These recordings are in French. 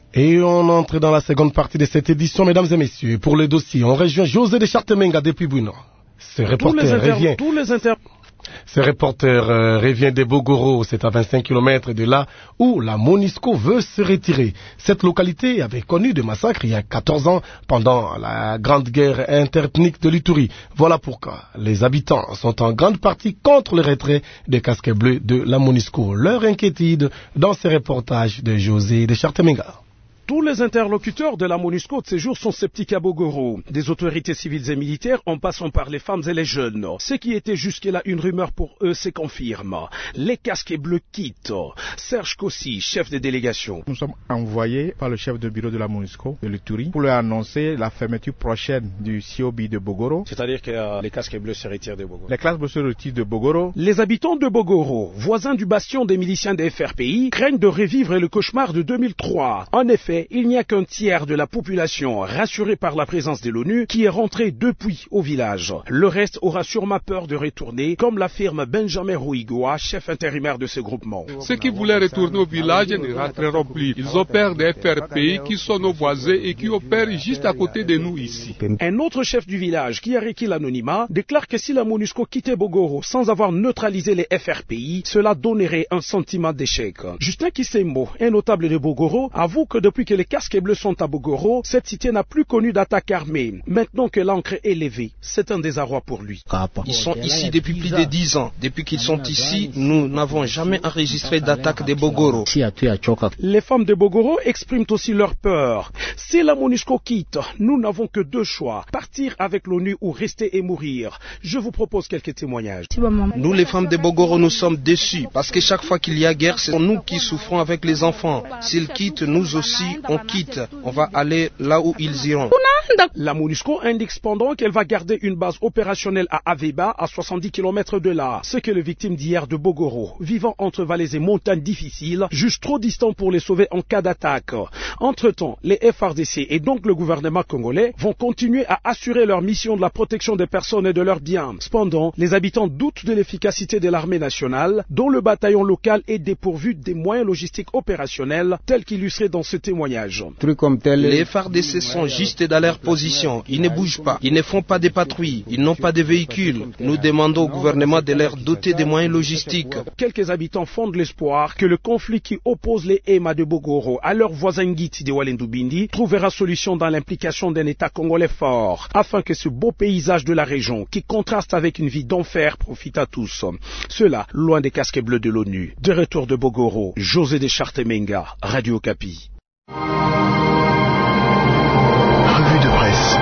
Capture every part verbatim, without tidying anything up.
Et on entre dans la seconde partie de cette édition, mesdames et messieurs. Pour le dossier, on rejoint José de Chartemenga depuis Bouino. Ce reporter inter... revient... Tous les inter... Ce reporter euh, revient de Bogoro, c'est à vingt-cinq kilomètres de là où la MONUSCO veut se retirer. Cette localité avait connu des massacres il y a quatorze ans pendant la grande guerre interethnique de l'Ituri. Voilà pourquoi les habitants sont en grande partie contre le retrait des casques bleus de la MONUSCO. Leur inquiétude dans ce reportage de José de Chartemenga. Tous les interlocuteurs de la MONUSCO de ces jours sont sceptiques à Bogoro. Des autorités civiles et militaires en passant par les femmes et les jeunes. Ce qui était jusque-là une rumeur pour eux se confirme. Les casques bleus quittent. Serge Kossi, chef de délégation. Nous sommes envoyés par le chef de bureau de la MONUSCO de l'Ituri pour leur annoncer la fermeture prochaine du C O B de Bogoro. C'est-à-dire que euh, les casques bleus se retirent de Bogoro. Les casques bleus se retirent de Bogoro. Les habitants de Bogoro, voisins du bastion des miliciens des F R P I, craignent de revivre le cauchemar de deux mille trois. En effet, il n'y a qu'un tiers de la population rassurée par la présence de l'ONU qui est rentrée depuis au village. Le reste aura sûrement peur de retourner, comme l'affirme Benjamin Rouigoa, chef intérimaire de ce groupement. Ceux qui voulaient retourner au village ne rentreront plus. Ils opèrent des F R P I qui sont nos voisins et qui opèrent juste à côté de nous ici. Un autre chef du village qui a requis l'anonymat déclare que si la MONUSCO quittait Bogoro sans avoir neutralisé les F R P I, cela donnerait un sentiment d'échec. Justin Kisembo, un notable de Bogoro, avoue que depuis que les casques bleus sont à Bogoro, cette cité n'a plus connu d'attaque armée. Maintenant que l'encre est levée, c'est un désarroi pour lui. Ils sont ici depuis plus de dix ans. Depuis qu'ils sont ici, nous n'avons jamais enregistré d'attaque de Bogoro. Les femmes de Bogoro expriment aussi leur peur. Si la MONUSCO quitte, nous n'avons que deux choix. Partir avec l'ONU ou rester et mourir. Je vous propose quelques témoignages. Nous, les femmes de Bogoro, nous sommes déçus parce que chaque fois qu'il y a guerre, c'est nous qui souffrons avec les enfants. S'ils quittent, nous aussi, on quitte. On va aller là où ils iront. La MONUSCO indique cependant qu'elle va garder une base opérationnelle à Aveba, à soixante-dix kilomètres de là. Ce que les victimes d'hier de Bogoro, vivant entre vallées et montagnes difficiles, jugent trop distants pour les sauver en cas d'attaque. Entre-temps, les F R D C et donc le gouvernement congolais vont continuer à assurer leur mission de la protection des personnes et de leurs biens. Cependant, les habitants doutent de l'efficacité de l'armée nationale, dont le bataillon local est dépourvu des moyens logistiques opérationnels, tels qu'illustrés dans ce témoignage. Les F R D C sont juste dans leur position. Ils ne bougent pas. Ils ne font pas de patrouilles. Ils n'ont pas de véhicules. Nous demandons au gouvernement de leur doter des moyens logistiques. Quelques habitants fondent l'espoir que le conflit qui oppose les Ema de Bogoro à leurs voisins Ngiti de Walendubindi trouvera solution dans l'implication d'un État congolais fort, afin que ce beau paysage de la région, qui contraste avec une vie d'enfer, profite à tous. Cela, loin des casques bleus de l'ONU. De retour de Bogoro, José de Chartemenga, Radio Okapi. Revue de presse.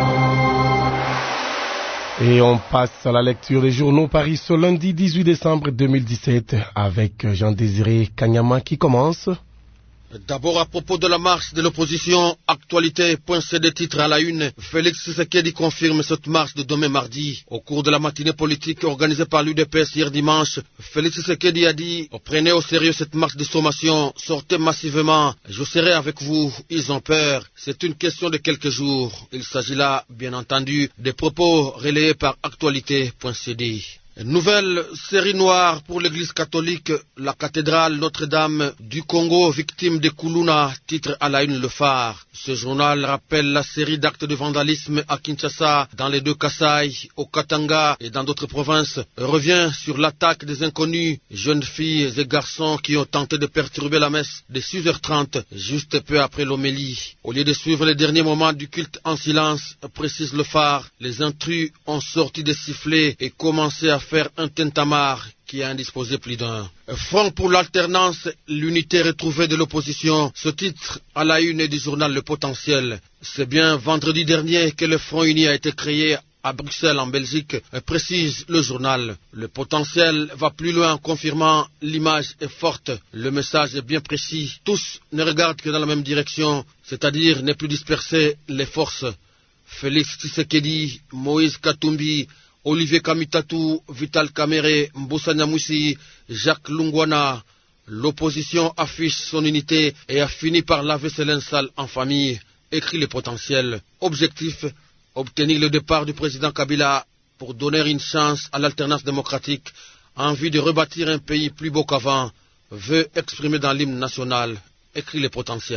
Et on passe à la lecture des journaux Paris ce lundi dix-huit décembre deux mille dix-sept avec Jean-Désiré Kanyama qui commence. D'abord à propos de la marche de l'opposition, actualité, point C des titres à la une, Félix Tshisekedi confirme cette marche de demain mardi. Au cours de la matinée politique organisée par l'U D P S hier dimanche, Félix Tshisekedi a dit « Prenez au sérieux cette marche de sommation, sortez massivement, je serai avec vous, ils ont peur, c'est une question de quelques jours. » Il s'agit là, bien entendu, des propos relayés par actualité point C D. Nouvelle série noire pour l'église catholique, la cathédrale Notre-Dame du Congo, victime de Kuluna, titre à la une Le Phare. Ce journal rappelle la série d'actes de vandalisme à Kinshasa, dans les deux Kasaï, au Katanga et dans d'autres provinces. Revient sur l'attaque des inconnus, jeunes filles et garçons qui ont tenté de perturber la messe de six heures trente, juste peu après l'homélie. Au lieu de suivre les derniers moments du culte en silence, précise Le Phare, les intrus ont sorti des sifflets et commencé à faire un tintamarre qui a indisposé plus d'un. Front pour l'alternance, l'unité retrouvée de l'opposition. Ce titre à la une du journal Le Potentiel. C'est bien vendredi dernier que le Front uni a été créé à Bruxelles en Belgique, précise le journal. Le Potentiel va plus loin en confirmant l'image est forte, le message est bien précis. Tous ne regardent que dans la même direction, c'est-à-dire ne plus disperser les forces. Félix Tshisekedi, Moïse Katumbi, Olivier Kamitatu, Vital Kamerhe, Mbusa Nyamwisi, Jacques Lungwana. L'opposition affiche son unité et a fini par laver ses linges sales en famille, écrit Le Potentiel. Objectif, obtenir le départ du président Kabila pour donner une chance à l'alternance démocratique en vue de rebâtir un pays plus beau qu'avant, veut exprimer dans l'hymne national, écrit Le Potentiel.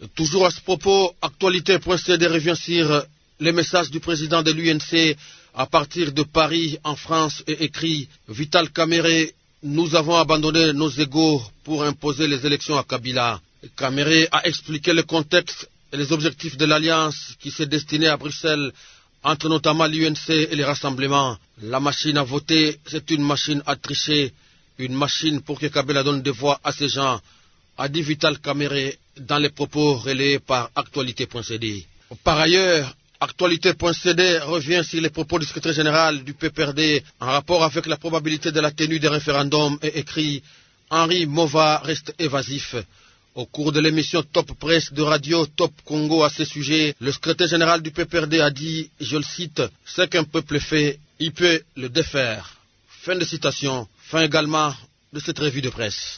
Toujours à ce propos, actualité point c d revient sur les messages du président de l'U N C à partir de Paris, en France, et écrit « Vital Kamerhe, nous avons abandonné nos égos pour imposer les élections à Kabila ». Kamerhe a expliqué le contexte et les objectifs de l'alliance qui s'est destinée à Bruxelles entre notamment l'U N C et les rassemblements. La machine à voter, c'est une machine à tricher, une machine pour que Kabila donne des voix à ces gens, a dit Vital Kamerhe dans les propos relayés par actualité point c d. Par ailleurs, actualité point c d revient sur les propos du secrétaire général du P P R D en rapport avec la probabilité de la tenue des référendums et écrit « Henri Mova reste évasif ». Au cours de l'émission Top Presse de Radio Top Congo à ce sujet, le secrétaire général du P P R D a dit, je le cite, « Ce qu'un peuple fait, il peut le défaire ». Fin de citation. Fin également de cette revue de presse.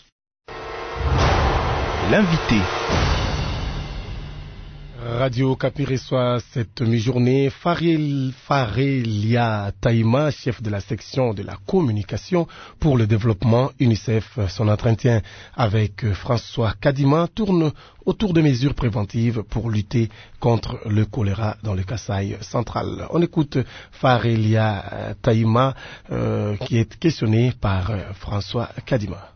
L'invité. Radio Kapi reçoit cette mi-journée Faril, Farelia Taïma, chef de la section de la communication pour le développement UNICEF. Son entretien avec François Kadima tourne autour de mesures préventives pour lutter contre le choléra dans le Kasaï central. On écoute Farelia Taïma euh, qui est questionnée par François Kadima.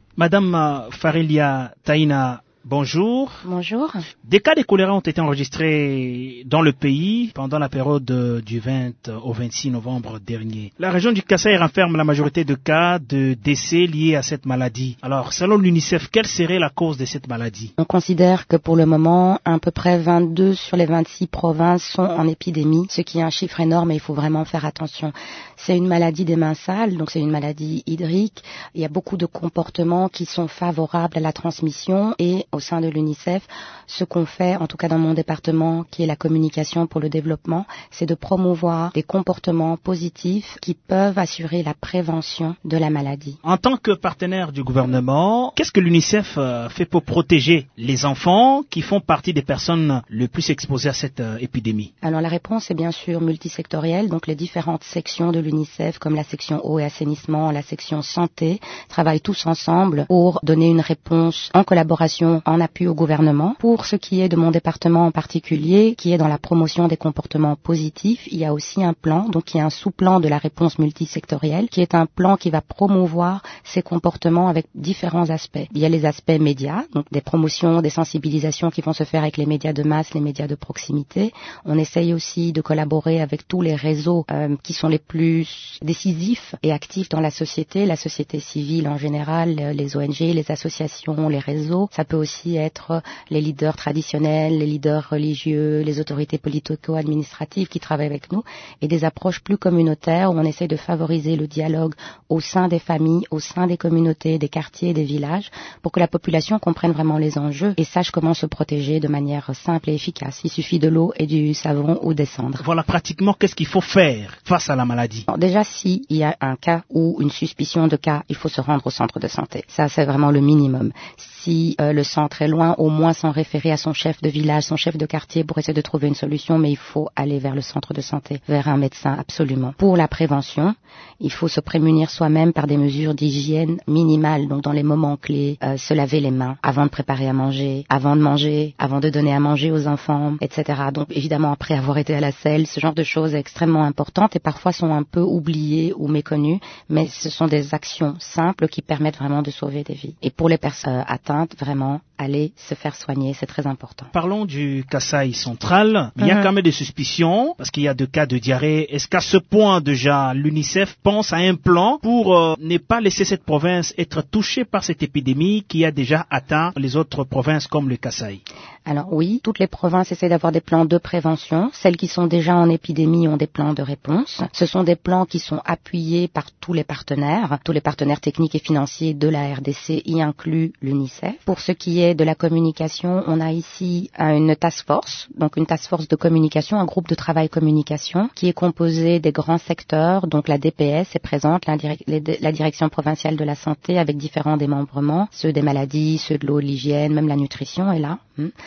Madame Farelia Taïna, bonjour. Bonjour. Des cas de choléra ont été enregistrés dans le pays pendant la période du vingt au vingt-six novembre dernier. La région du Kasaï renferme la majorité de cas de décès liés à cette maladie. Alors, selon l'UNICEF, quelle serait la cause de cette maladie? On considère que pour le moment, à peu près vingt-deux sur les vingt-six provinces sont en épidémie, ce qui est un chiffre énorme et il faut vraiment faire attention. C'est une maladie des mains sales, donc c'est une maladie hydrique. Il y a beaucoup de comportements qui sont favorables à la transmission et au sein de l'UNICEF, ce qu'on fait, en tout cas dans mon département, qui est la communication pour le développement, c'est de promouvoir des comportements positifs qui peuvent assurer la prévention de la maladie. En tant que partenaire du gouvernement, qu'est-ce que l'UNICEF fait pour protéger les enfants qui font partie des personnes les plus exposées à cette épidémie? Alors la réponse est bien sûr multisectorielle, donc les différentes sections de l'UNICEF, comme la section eau et assainissement, la section santé, travaillent tous ensemble pour donner une réponse en collaboration, en appui au gouvernement. Pour ce qui est de mon département en particulier, qui est dans la promotion des comportements positifs, il y a aussi un plan, donc il y a un sous-plan de la réponse multisectorielle, qui est un plan qui va promouvoir ces comportements avec différents aspects. Il y a les aspects médias, donc des promotions, des sensibilisations qui vont se faire avec les médias de masse, les médias de proximité. On essaye aussi de collaborer avec tous les réseaux euh, qui sont les plus décisifs et actifs dans la société, la société civile en général, les O N G, les associations, les réseaux. Ça peut aussi être les leaders traditionnels, les leaders religieux, les autorités politico-administratives qui travaillent avec nous, et des approches plus communautaires où on essaie de favoriser le dialogue au sein des familles, au sein des communautés, des quartiers, des villages, pour que la population comprenne vraiment les enjeux et sache comment se protéger de manière simple et efficace. Il suffit de l'eau et du savon ou des cendres. Voilà, pratiquement, qu'est-ce qu'il faut faire face à la maladie? Alors, déjà, s'il y a un cas ou une suspicion de cas, il faut se rendre au centre de santé. Ça, c'est vraiment le minimum. Si euh, le centre est loin, au moins s'en référer à son chef de village, son chef de quartier pour essayer de trouver une solution, mais il faut aller vers le centre de santé, vers un médecin, absolument. Pour la prévention, il faut se prémunir soi-même par des mesures d'hygiène minimales, donc dans les moments clés, euh, se laver les mains avant de préparer à manger, avant de manger, avant de donner à manger aux enfants, et cetera. Donc évidemment, après avoir été à la selle, ce genre de choses est extrêmement importante et parfois sont un peu oubliées ou méconnues, mais ce sont des actions simples qui permettent vraiment de sauver des vies. Et pour les personnes euh, atteintes, vraiment, aller se faire soigner, c'est très important. Parlons du Kasaï central. Il y a quand même des suspicions, parce qu'il y a deux cas de diarrhée. Est-ce qu'à ce point déjà, l'UNICEF pense à un plan pour euh, ne pas laisser cette province être touchée par cette épidémie qui a déjà atteint les autres provinces comme le Kasaï? Alors oui, toutes les provinces essaient d'avoir des plans de prévention. Celles qui sont déjà en épidémie ont des plans de réponse. Ce sont des plans qui sont appuyés par tous les partenaires. Tous les partenaires techniques et financiers de la R D C y incluent l'UNICEF. Pour ce qui est de la communication, on a ici une task force, donc une task force de communication, un groupe de travail communication qui est composé des grands secteurs. Donc la D P S est présente, la, direc- la direction provinciale de la santé avec différents démembrements, ceux des maladies, ceux de l'eau, l'hygiène, même la nutrition est là.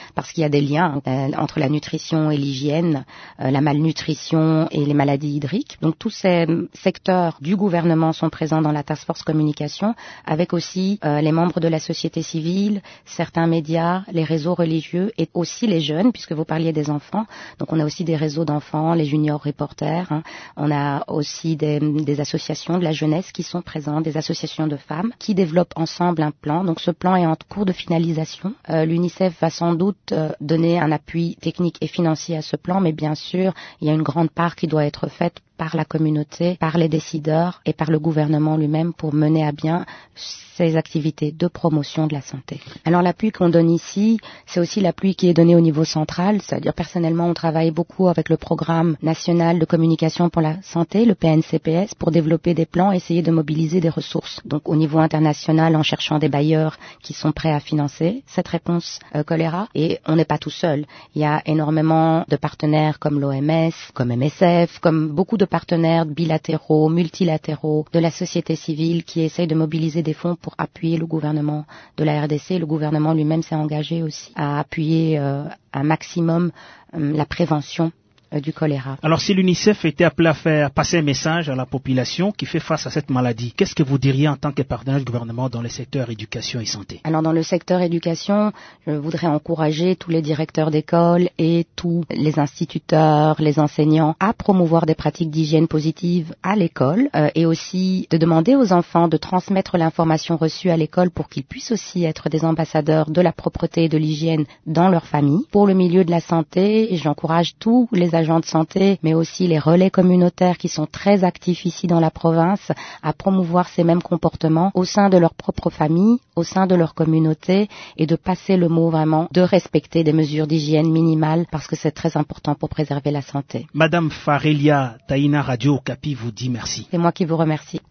parce qu'il y a des liens euh, entre la nutrition et l'hygiène, euh, la malnutrition et les maladies hydriques. Donc tous ces secteurs du gouvernement sont présents dans la Task Force Communication, avec aussi euh, les membres de la société civile, certains médias, les réseaux religieux et aussi les jeunes, puisque vous parliez des enfants. Donc on a aussi des réseaux d'enfants, les junior reporters. Hein. On a aussi des, des associations de la jeunesse qui sont présentes, des associations de femmes qui développent ensemble un plan. Donc ce plan est en cours de finalisation. Euh, L'UNICEF va sans doute euh, donner un appui technique et financier à ce plan, mais bien sûr, il y a une grande part qui doit être faite par la communauté, par les décideurs et par le gouvernement lui-même pour mener à bien ces activités de promotion de la santé. Alors l'appui qu'on donne ici, c'est aussi l'appui qui est donné au niveau central, c'est-à-dire personnellement on travaille beaucoup avec le programme national de communication pour la santé, le P N C P S, pour développer des plans, essayer de mobiliser des ressources. Donc au niveau international en cherchant des bailleurs qui sont prêts à financer cette réponse euh, choléra. Et on n'est pas tout seul. Il y a énormément de partenaires comme l'O M S, comme M S F, comme beaucoup de partenaires bilatéraux, multilatéraux, de la société civile qui essayent de mobiliser des fonds pour appuyer le gouvernement de la R D C. Le gouvernement lui-même s'est engagé aussi à appuyer euh, un maximum euh, la prévention du choléra. Alors si l'UNICEF était appelé à faire passer un message à la population qui fait face à cette maladie, qu'est-ce que vous diriez en tant que partenaire du gouvernement dans les secteurs éducation et santé? Alors dans le secteur éducation, je voudrais encourager tous les directeurs d'école et tous les instituteurs, les enseignants à promouvoir des pratiques d'hygiène positive à l'école euh, et aussi de demander aux enfants de transmettre l'information reçue à l'école pour qu'ils puissent aussi être des ambassadeurs de la propreté et de l'hygiène dans leur famille. Pour le milieu de la santé, j'encourage tous les agents de santé, mais aussi les relais communautaires qui sont très actifs ici dans la province, à promouvoir ces mêmes comportements au sein de leur propre famille, au sein de leur communauté, et de passer le mot vraiment de respecter des mesures d'hygiène minimales, parce que c'est très important pour préserver la santé. Madame Farelia Taina, Radio Okapi vous dit merci. C'est moi qui vous remercie.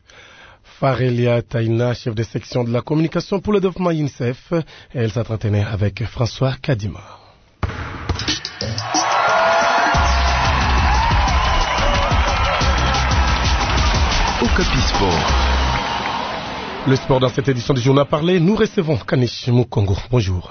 Farelia Taina, chef de section de la communication pour le développement UNICEF, elle s'entretenait avec François Kadima. Okapi Sport. Le sport dans cette édition du journal parlé, nous recevons Kanish Mukongo. Bonjour.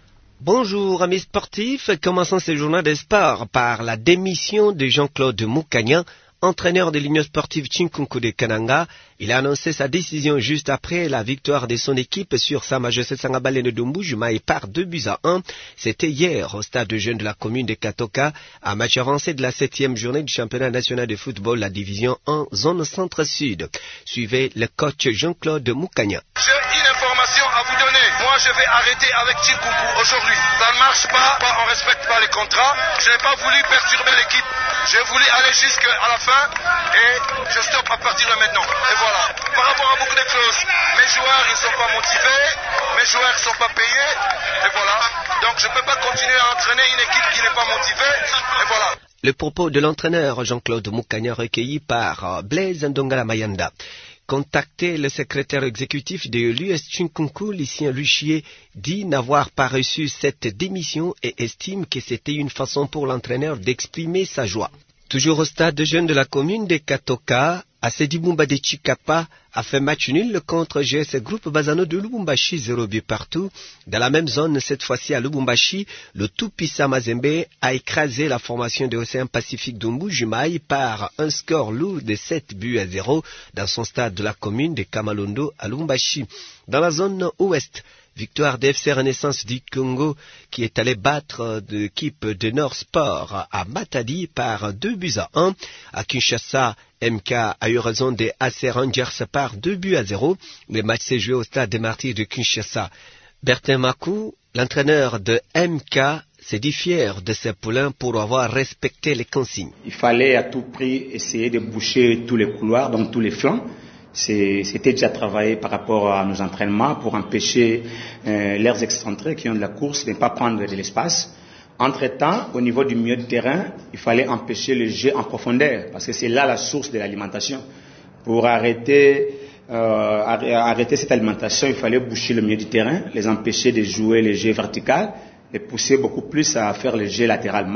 Bonjour amis sportifs, commençons ce journal de sport par la démission de Jean-Claude Moukagnan, entraîneur de l'Union sportive Chinkunku de Kananga. Il a annoncé sa décision juste après la victoire de son équipe sur Samajose Sangabalene de Mbujumaï par deux buts à un. C'était hier au stade de jeunes de la commune de Katoka, à match avancé de la septième journée du championnat national de football, la division un, zone centre-sud. Suivez le coach Jean-Claude Moukagnan. J'ai une information à vous donner. Moi, je vais arrêter avec Chinkunku aujourd'hui. Ça ne marche pas, on ne respecte pas les contrats. Je n'ai pas voulu perturber l'équipe. J'ai voulu aller jusqu'à la fin et je stoppe à partir de maintenant. Et voilà. Par rapport à beaucoup de choses, mes joueurs ils ne sont pas motivés, mes joueurs ne sont pas payés. Et voilà. Donc je ne peux pas continuer à entraîner une équipe qui n'est pas motivée. Et voilà. Le propos de l'entraîneur Jean-Claude Moukagnan recueilli par Blaise Ndongala Mayanda. Contacté, le secrétaire exécutif de l'U S Chinkunku, Lucien Luchier, dit n'avoir pas reçu cette démission et estime que c'était une façon pour l'entraîneur d'exprimer sa joie. Toujours au stade de jeunes de la commune de Katoka, Asedi Bumba de Chikapa a fait match nul contre G S Groupe Bazano de Lubumbashi, zéro but partout. Dans la même zone, cette fois-ci à Lubumbashi, le Tupisa Mazembe a écrasé la formation de Océan Pacifique de Mbujumaï par un score lourd de sept buts à zéro dans son stade de la commune de Kamalondo à Lubumbashi. Dans la zone ouest, victoire de F C Renaissance du Congo qui est allé battre l'équipe de Nord Sport à Matadi par deux buts à un. À Kinshasa, M K a eu raison des A C Rangers par deux buts à zéro. Le match s'est joué au stade des Martyrs de Kinshasa. Bertin Makou, l'entraîneur de M K, s'est dit fier de ses poulains pour avoir respecté les consignes. Il fallait à tout prix essayer de boucher tous les couloirs, donc tous les flancs. C'était déjà travaillé par rapport à nos entraînements pour empêcher euh, leurs excentrés qui ont de la course de ne pas prendre de l'espace. Entre-temps, au niveau du milieu de terrain, il fallait empêcher le jeu en profondeur parce que c'est là la source de l'alimentation. Pour arrêter, euh, arrêter cette alimentation, il fallait boucher le milieu du terrain, les empêcher de jouer le jeu vertical, les pousser beaucoup plus à faire le jeu latéralement.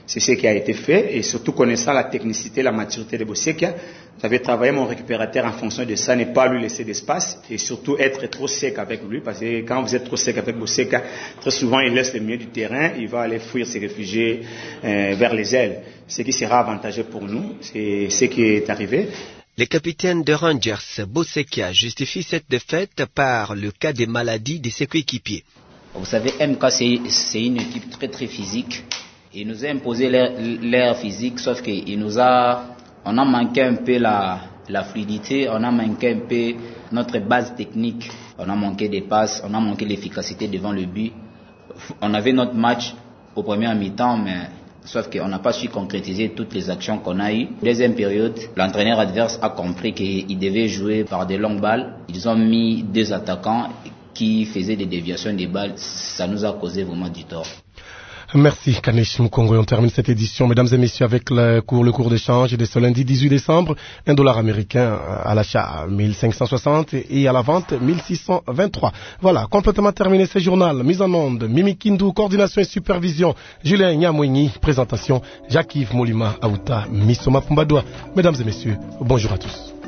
C'est ce qui a été fait et surtout connaissant la technicité, la maturité de Bosekia, j'avais travaillé mon récupérateur en fonction de ça, ne pas lui laisser d'espace et surtout être trop sec avec lui parce que quand vous êtes trop sec avec Bosekia, très souvent il laisse le milieu du terrain, il va aller fuir, se réfugier euh, vers les ailes, ce qui sera avantageux pour nous, c'est ce qui est arrivé. Le capitaine de Rangers, Bosekia, justifie cette défaite par le cas des maladies de ses coéquipiers. Vous savez, M K c'est une équipe très très physique. Il nous a imposé l'air physique, sauf qu'il nous a, on a manqué un peu la, la fluidité, on a manqué un peu notre base technique, on a manqué des passes, on a manqué l'efficacité devant le but. On avait notre match au premier mi-temps, mais sauf qu'on n'a pas su concrétiser toutes les actions qu'on a eues. Deuxième période, l'entraîneur adverse a compris qu'il devait jouer par des longues balles. Ils ont mis deux attaquants qui faisaient des déviations des balles. Ça nous a causé vraiment du tort. Merci Kanesh Mukongo. On termine cette édition, mesdames et messieurs, avec le cours, le cours d'échange de ce lundi dix-huit décembre. Un dollar américain à l'achat mille cinq cent soixante et à la vente mille six cent vingt-trois. Voilà, complètement terminé ce journal. Mise en onde, Mimi Kindu, coordination et supervision, Julien Nyamouini, présentation, Jacques-Yves Molima Aouta, Missoma Pumbadoua. Mesdames et messieurs, bonjour à tous.